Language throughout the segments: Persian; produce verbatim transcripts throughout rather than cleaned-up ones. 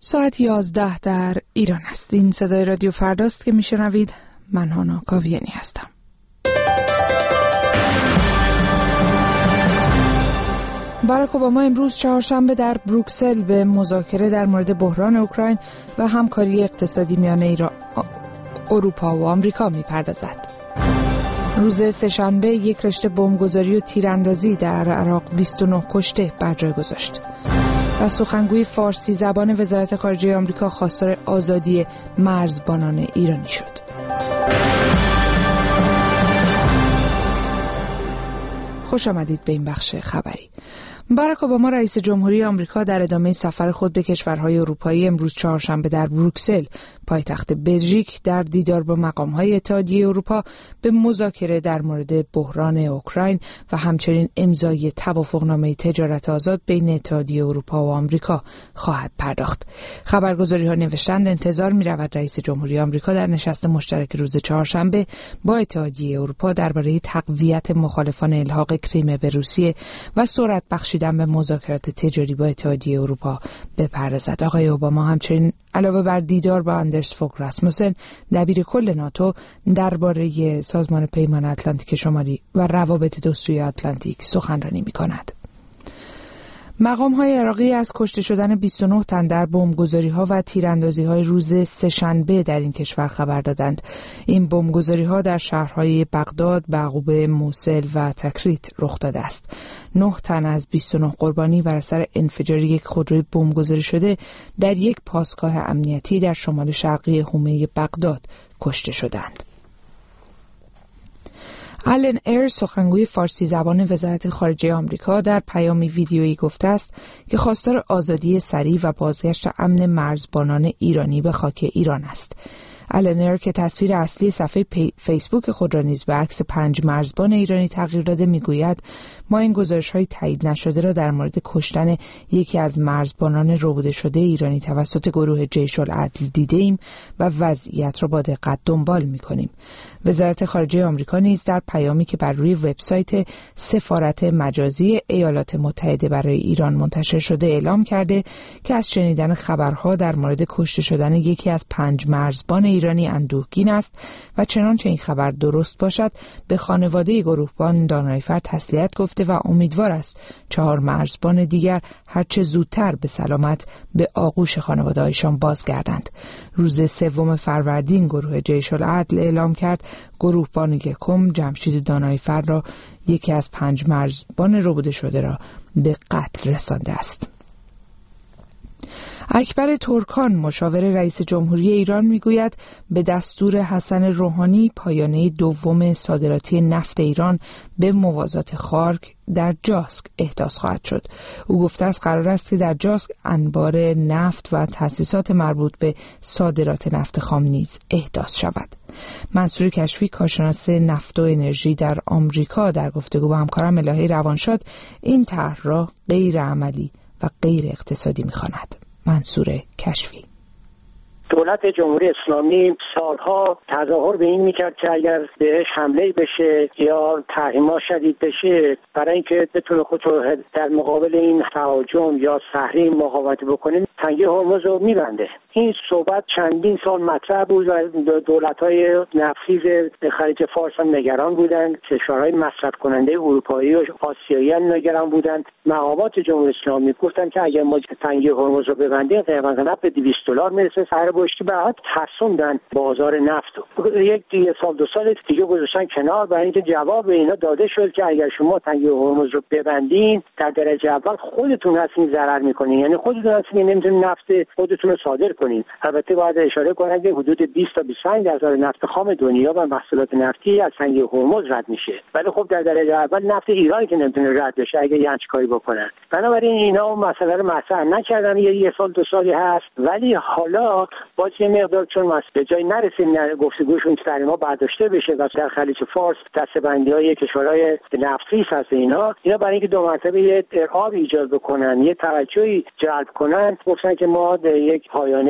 ساعت یازده در ایران است. این صدای رادیو فرداست که میشنوید. من هانا کاویانی هستم. باراک اوباما امروز چهارشنبه در بروکسل به مذاکره در مورد بحران اوکراین و همکاری اقتصادی میان ایران، اروپا و آمریکا میپردازد. روز سه‌شنبه یک رشته بمبگذاری و تیراندازی در عراق بیست و نه کشته بر جای گذاشت. و سخنگوی فارسی زبان وزارت خارجه آمریکا خواستار آزادی مرزبانان ایرانی شد. خوش آمدید به این بخش خبری. باراک اوباما رئیس جمهوری آمریکا در ادامه سفر خود به کشورهای اروپایی امروز چهارشنبه در بروکسل، پایتخت بلژیک، در دیدار با مقام‌های اتحادیه اروپا به مذاکره در مورد بحران اوکراین و همچنین امضای توافقنامه تجارت آزاد بین اتحادیه اروپا و آمریکا خواهد پرداخت. خبرگزاری‌ها نوشتند انتظار می‌رود رئیس جمهوری آمریکا در نشست مشترک روز چهارشنبه با اتحادیه اروپا درباره تقویت مخالفان الحاق کریم به روسیه و سرعت بخشیدن به مذاکرات تجاری با اتحادیه اروپا بپردازد. آقای اوباما همچنین علاوه بر دیدار با اندرس فوگ راسموسن، دبیر کل ناتو، درباره سازمان پیمان اتلانتیک شمالی و روابط دو سوی اتلانتیک سخنرانی می‌کند. مقام‌های عراقی از کشته شدن بیست و نه تن در بمبگذاری‌ها و تیراندازی‌های روز سه‌شنبه در این کشور خبر دادند. این بمبگذاری‌ها در شهرهای بغداد، بعقوبه، موصل و تکریت رخ داده است. نه تن از بیست و نه قربانی بر اثر انفجار یک خودروی بمبگذاری شده در یک پاسگاه امنیتی در شمال شرقی حومه بغداد کشته شدند. آلن ایر، سخنگوی فارسی زبان وزارت خارجه آمریکا، در پیامی ویدیویی گفته است که خواستار آزادی سریع و بازگشت امن مرزبانان ایرانی به خاک ایران است. آلن ایر که تصویر اصلی صفحه فیسبوک خود را نیز به عکس پنج مرزبان ایرانی تغییر داده میگوید ما این گزارش‌های تایید نشده را در مورد کشتن یکی از مرزبانان ربوده شده ایرانی توسط گروه جیش العدل دیده‌ایم و وضعیت را با دقت دنبال می‌کنیم. وزارت خارجه آمریکا نیز در پیامی که بر روی وبسایت سفارت مجازی ایالات متحده برای ایران منتشر شده اعلام کرده که از شنیدن خبرها در مورد کشته شدن یکی از پنج مرزبان ایرانی اندوهگین است و چنانچه این خبر درست باشد به خانواده گروهبان دانایفر تسلیت گفته و امیدوار است چهار مرزبان دیگر هرچه زودتر به سلامت به آغوش خانواده‌هایشان بازگردند. روز سوم فروردین گروه جیش العدل اعلام کرد گروهبان یکم جمشید دانایفر را، یکی از پنج مرزبان ربوده شده را به قتل رسانده است. اکبر ترکان، مشاور رئیس جمهوری ایران، میگوید به دستور حسن روحانی پایانه دوم صادراتی نفت ایران به موازات خارک در جاسک احداث خواهد شد. او گفته است قرار است که در جاسک انبار نفت و تأسیسات مربوط به صادرات نفت خام نیز احداث شود. منصور کشفی، کارشناس نفت و انرژی در آمریکا، در گفتگو با همکارم الهی روانشاد این طرح را غیر عملی و غیر اقتصادی می‌خواند. منصور کشفی: دولت جمهوری اسلامی سالها تظاهر به این میکرد که اگر بهش حمله بشه یا تحریم‌ها شدید بشه، برای اینکه بتونه خودش در مقابل این تهاجم یا تحریم مقاومت بکنه، تنگه هرمز رو میبنده. این صحبت چندین سال مطرح بود و دولت‌های نفتخیز خلیج فارس هم نگران بودند، کشورهای مصرف کننده اروپایی و آسیایی هم نگران بودند. مقامات جمهوری اسلامی گفتن که اگر ما تنگه هرمز رو ببندیم قیمت نفت به دویست دلار میرسه. سر باشی بعد ترسوندن بازار نفت. یک دیگه سال دو سال دیگه گذاشتن کنار برای اینکه جواب اینا داده شد که اگر شما تنگه هرمز رو ببندین در درجه اول خودتون هستین ضرر میکنین، یعنی خودتون هستین نمیتونین نفت خودتون رو صادر کنین. البته باید اشاره کنم که حدود بیست تا بیست و پنج درصد نفت خام دنیا و محصولات نفتی از تنگه هرمز رد میشه، ولی خب در درجه اول نفت ایران که نمیتونه رد بشه اگه یه همچین کاری بکنن. بنابراین اینا اون مسئله رو مطرح نکردن. یه, یه سال دو سالی هست، ولی حالا با چه مقدار چون مسئله به جای نرسید گفتگوشون تحریم‌ها برداشته بشه و در خلیج فارس دسته‌بندی‌های کشورهای نفتخیز هست اینا اینا برای اینکه دو مرتبه یه ارعاب ایجاد بکنن، یه توجهی جلب کنن، گفتن که ما یک پایانه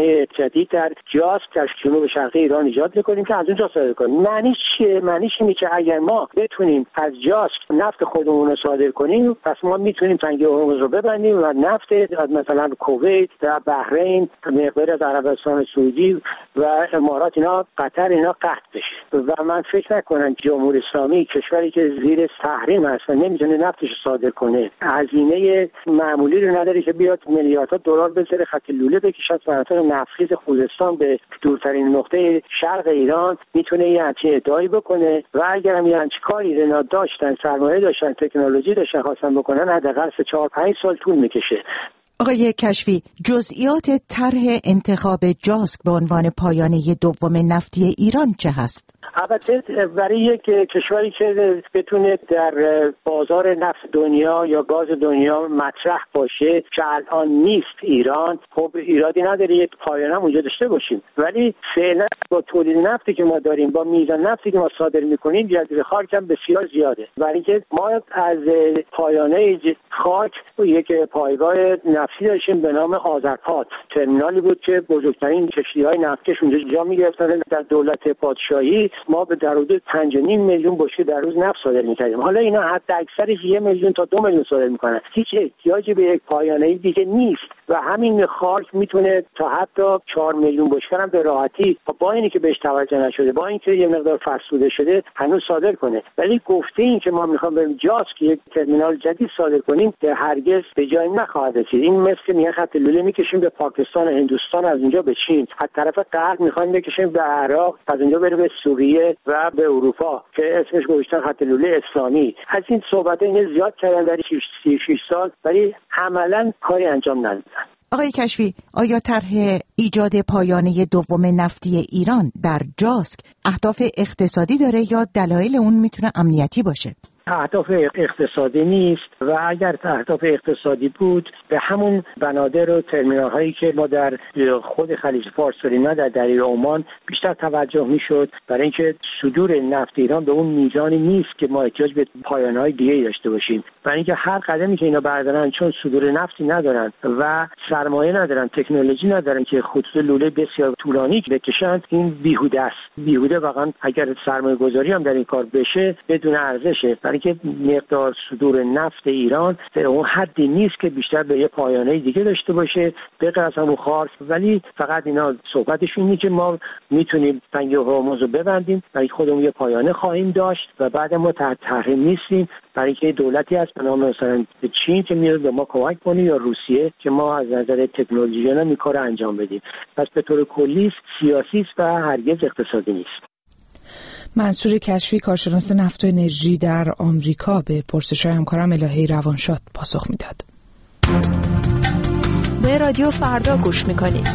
پایانه جدید در جاسک در جنوب شرقی ایران ایجاد میکنیم که از اونجا صادر کنیم. معنیش چیه؟ معنیش اینه که اگر ما بتونیم از جاسک نفت خودمون رو صادر کنیم، پس ما میتونیم تنگه هرمز رو ببندیم و نفت از مثلا کویت و بحرین، مقدار از عربستان سعودی و امارات، اینا قطر، اینا قطع بشه. و من فکر نکنم جمهوری اسلامی کشوری که زیر تحریم هست و نمیتونه نفتش صادر کنه، هزینه معمولی رو نداره که بیاد میلیاردها دلار بذاره خط لوله بکشه از مناطق نفتخیز خوزستان به دورترین نقطه شرق ایران، میتونه یه همچین ادعایی بکنه. و اگر هم یه همچین کاری رو داشتن، سرمایه داشتن، تکنولوژی داشتن خواستن بکنن، حداقل سه چهار پنج سال طول میکشه. آقای کشفی، جزئیات طرح انتخاب جاسک به عنوان پایانه دوم نفتی ایران چه هست؟ البته برای یک کشوری که بتونه در بازار نفت دنیا یا گاز دنیا مطرح باشه که الان نیست ایران، خب ایرادی نداره یک پایانه اونجا داشته باشیم. ولی فعلا با تولید نفتی که ما داریم، با میزان نفتی که ما صادر میکنیم، جذب خاک هم بسیار زیاده. برای اینکه ما از پایانه خاک یک پایگاه نفتی داشتیم به نام آذرپات، ترمینالی بود که بزرگترین کشتی‌های نفتکش اونجا جا می‌گرفتن. در دولت پادشاهی ما به در حدود پنج و نیم میلیون بشکه در روز نفت صادر می‌کردیم. حالا اینا حتی اکثرش یک میلیون تا دو میلیون صادر می‌کنن. هیچ احتیاجی به یک پایانه دیگه نیست و همین خاک میتونه تا حتی چهار میلیون بشکه هم به راحتی، با اینکه که بهش توجه نشده، با اینکه یه مقدار فرسوده شده، هنوز صادر کنه. ولی گفته این که ما می‌خوام بریم جاسک یک ترمینال جدید صادر کنیم، به هرگز به جای نخواهد رسید. این مثل میگن خط لوله می‌کشیم به پاکستان، هندوستان، از اونجا به چین، از طرف غرب می‌خوایم بکشیم به عراق، از اونجا بره به سوریه و به اروپا که اسمش گذاشتن خط لوله اسلامی. از این صحبت‌ها اینه زیاد کردن در سی و شش سال، ولی عملاً کاری انجام ندادن. آقای کشفی، آیا طرح ایجاد پایانه دوم نفتی ایران در جاسک اهداف اقتصادی داره یا دلایل اون میتونه امنیتی باشه؟ اهداف اقتصادی نیست و اگر اهداف اقتصادی بود به همون بنادر و ترمینال هایی که ما در خود خلیج فارس داریم، نه در دریای عمان، بیشتر توجه میشد، برای اینکه صدور نفت ایران به اون میزانی نیست که ما احتیاج به پایانه های دیگه داشته باشیم. برای اینکه هر قدمی که اینا بردارن، چون صدور نفتی ندارن و سرمایه ندارن، تکنولوژی ندارن که خطوط لوله بسیار طولانی بکشن، این بیهوده است. بیهوده واقعا اگر سرمایه گذاری هم در این کار بشه بدون ارزشه، برای اینکه مقدار صدور نفت ایران در اون حدی نیست که بیشتر به یه پایانه دیگه داشته باشه به غیر از همون خارج. ولی فقط اینا صحبتشون اینه که ما میتونیم تنگه هرمز رو ببندیم، برای خودمون یه پایانه خواهیم داشت و بعد ما تحت تحریم نیستیم، برای اینکه دولتی هست به نام مثلا چین که میاد به ما کمک کنه یا روسیه که ما از نظر تکنولوژی اینا این کارو انجام بدیم. پس به طور کلی سیاسی است و هرگز اقتصادی نیست. منصور کشفی، کارشناس نفت و انرژی در آمریکا، به پرسش‌های همکارم الهی روانشاد پاسخ میداد. به رادیو فردا گوش میکنید.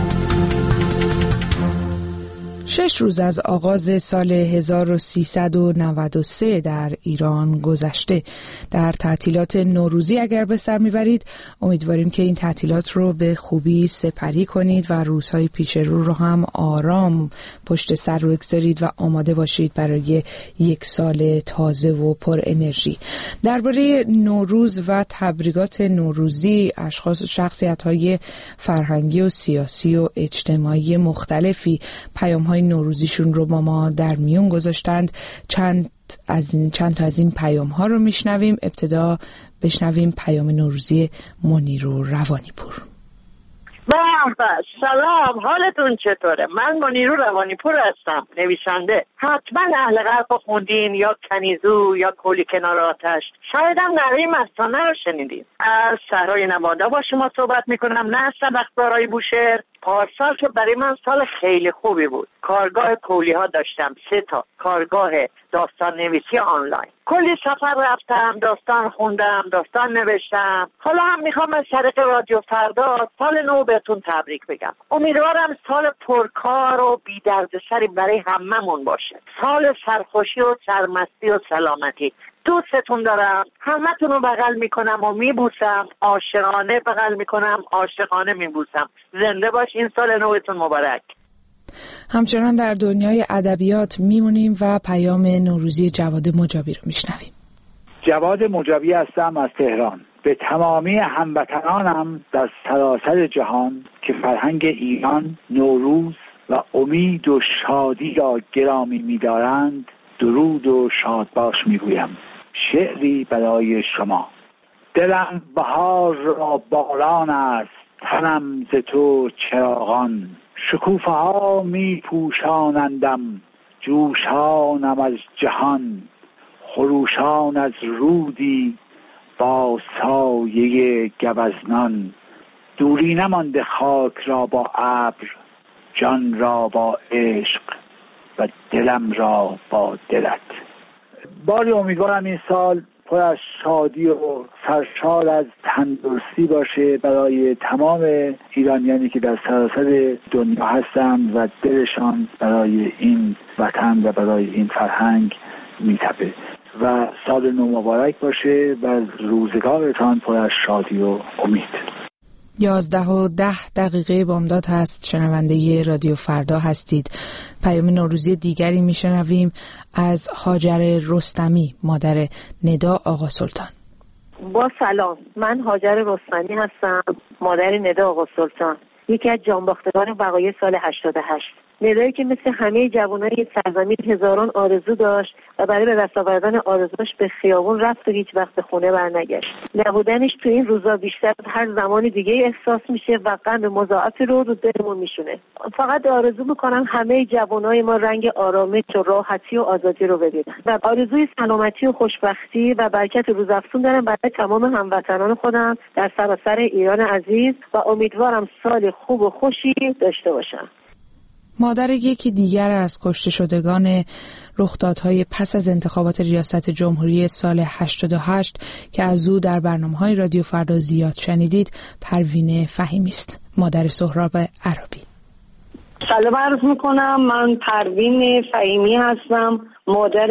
شش روز از آغاز سال هزار و سیصد و نود و سه در ایران گذشته. در تعطیلات نوروزی اگر به سر میبرید، امیدواریم که این تعطیلات رو به خوبی سپری کنید و روزهای پیش رو رو هم آرام پشت سر رو بگذارید و آماده باشید برای یک سال تازه و پر انرژی. درباره نوروز و تبریکات نوروزی، اشخاص و شخصیت‌های فرهنگی و سیاسی و اجتماعی مختلفی پیام‌های نوروزیشون رو با ما در میون گذاشتند. چند از این چند تا از این پیام ها رو میشنویم. ابتدا بشنویم پیام نوروزی منیرو روانیپور. به سلام، حالتون چطوره؟ من منیرو روانیپور هستم، نویسنده. حتما اهل غرب خوندین یا کنیزو یا کولی کنار آتش. شاید هم نوه مستانه رو شنیدین. از صحرای نوادا با شما صحبت میکنم، نه از سبخدارای بوشهر. پارسال که برای من سال خیلی خوبی بود. کارگاه کولی ها داشتم، سه تا کارگاه داستان نویسی آنلاین. کلی سفر رفتم، داستان خوندم، داستان نوشتم. حالا هم میخوام از طریق رادیو فردا سال نو بهتون تبریک بگم. امیدوارم سال پرکار و بی دردسری برای هممون باشه. سال سرخوشی و سرمستی و سلامتی. دوستتون دارم، همتون رو بغل میکنم و میبوسم، عاشقانه بغل میکنم، عاشقانه میبوسم. زنده باش، این سال نوتون مبارک. همچنان در دنیای ادبیات میمونیم و پیام نوروزی جواد مجابی رو میشنویم. جواد مجابی هستم از تهران. به تمامی هموطنانم در سراسر جهان که فرهنگ ایران، نوروز و امید و شادی را گرامی می‌دارند درود و شادباش می‌گویم. شعری برای شما. دلم بهار را باران است، تنم ز تو چراغان، شکوفه ها می پوشانندم، جوشانم از جهان، خروشان از رودی با سایه گوزنان، دوری نمانده خاک را با ابر، جان را با عشق و دلم را با دلت. باری امیدوارم این سال پر از شادی و سرشار از تندرستی باشه برای تمام ایرانیانی که در سراسر دنیا هستند و دلشان برای این وطن و برای این فرهنگ میتپه و سال نو مبارک باشه و روزگارتان پر از شادی و امید. یازده و ده دقیقه بامداد هست. شنونده رادیو فردا هستید. پیام نوروزی دیگری میشنویم از هاجر رستمی، مادر ندا آقا سلطان. با سلام، من هاجر رستمی هستم، مادر ندا آقا سلطان، یکی از جانباختگان وقایع سال هشتاد و هشت. ندایی که مثل همه جوانای سرزمین هزاران آرزو داشت و برای به دست آوردن آرزوش به خیابون رفت و هیچ وقت به خونه برنگشت. نبودنش تو این روزا بیشتر از هر زمان دیگه احساس میشه و غم مضاعفی رو رو دلمون میشونه. فقط آرزو میکنم همه جوانای ما رنگ آرامش و راحتی و آزادی رو ببینن و آرزوی سلامتی و خوشبختی و برکت روزافزون دارم برای تمام هموطنان خودم در سراسر ایران عزیز و امیدوارم سال خوب و خوشی داشته باشم. مادر یکی دیگر از کشته شدگان رخدادهای پس از انتخابات ریاست جمهوری سال هشتاد و هشت که از او در برنامه‌های رادیو فردا زیاد شنیدید، پروین فهیمی است، مادر سهراب عربی. سلام عرض میکنم، من پروین فهیمی هستم، مادر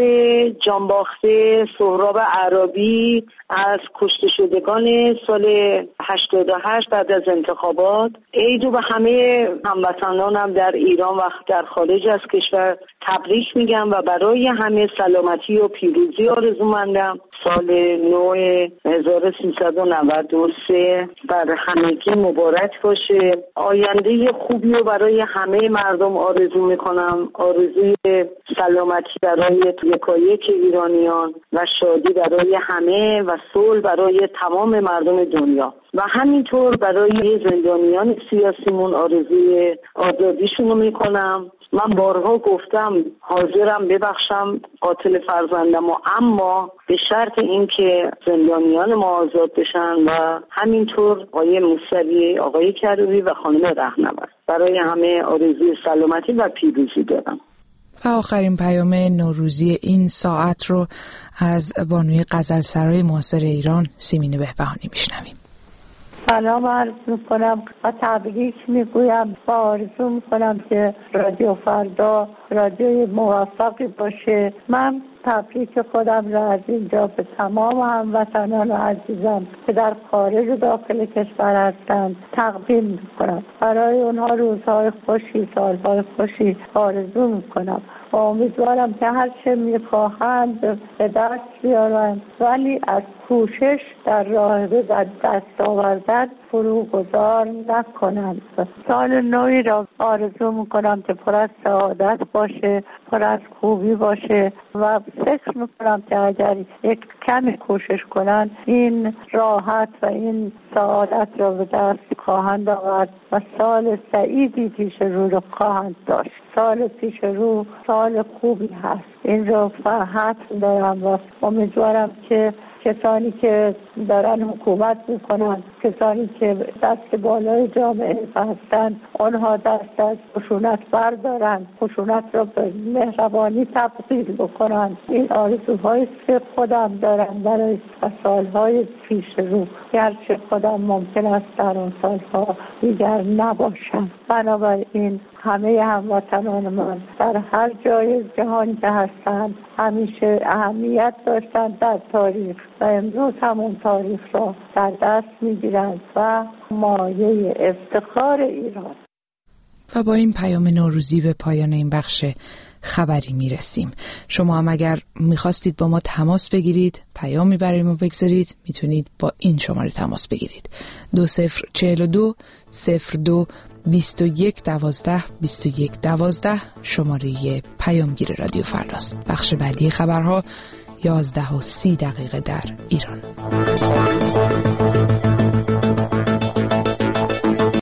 جانباخته سهراب عربی از کشته شدگان سال هشتاد و هشت بعد از انتخابات. عید رو به همه هموطنانم در ایران و در خارج از کشور تبریک میگم و برای همه سلامتی و پیروزی آرزومندم. سال نو هزار و سیصد و نود و سه بر همگی مبارک باشه. آینده خوبی رو برای همه مردم آرزو میکنم، آرزوی سلامتی برای یکایک ایرانیان و شادی برای همه و صلح برای تمام مردم دنیا و همینطور برای زندانیان سیاسیمون آرزوی آزادیشون رو میکنم. من بارها گفتم حاضرم ببخشم قاتل فرزندم و اما به شرط اینکه زندانیان ما آزاد بشن و همینطور آقای موسوی، آقای کروبی و خانم رهنورد. برای همه آرزوی سلامتی و پیروزی دارم. و آخرین پیام نوروزی این ساعت رو از بانوی غزلسرای معاصر ایران سیمین بهبهانی میشنویم. سلام عرض میکنم و تبریک میگویم و آرزو میکنم که رادیو فردا رادیوی موفقی باشه. من تبریک خودم را از اینجا به تمام هموطنان عزیزم که در خارج و داخل کشور هستند تقدیم میکنم. برای اونها روزهای خوشی، سالهای خوشی آرزو میکنم و امیدوارم که هر چه میخواهند به دست بیارند ولی از کوشش در راه به دست آوردن فروگذار نکنند. سال نوی را آرزو میکنم که پر از سعادت باشه، پر از خوبی باشه و فکر میکنم که اگر یک کمی کوشش کنند این راحت و این سعادت را به دست خواهند آورد و سال سعیدی پیش رو را خواهند داشت. سال پیش رو سال خوبی هست، این را فقط دارم و امیدوارم که کسانی که دارن حکومت میکنن، کسانی که دست بالای جامعه هستن، آنها دست از خشونت بردارن، خشونت را به مهربانی تبدیل بکنن. این آرزوهایی که خودم دارم برای سالهای پیش رو، گرچه خودم ممکن است در اون سالها دیگر نباشم. بنابراین همه هموطنان من در هر جای جهان که هستند همیشه اهمیت داشتن در تاریخ و امروز همون تاریخ را در دست میگیرند و مایه افتخار ایران. و با این پیام نوروزی به پایان این بخش خبری میرسیم. شما هم اگر میخواستید با ما تماس بگیرید، پیامی برای ما بگذارید، میتونید با این شماره تماس بگیرید: دو صفر چهل و دو صفر دو بیست و یک دوازده بیست و یک دوازده شماره پیامگیر رادیو فرداست. بخش بعدی خبرها یازده و سی دقیقه در ایران.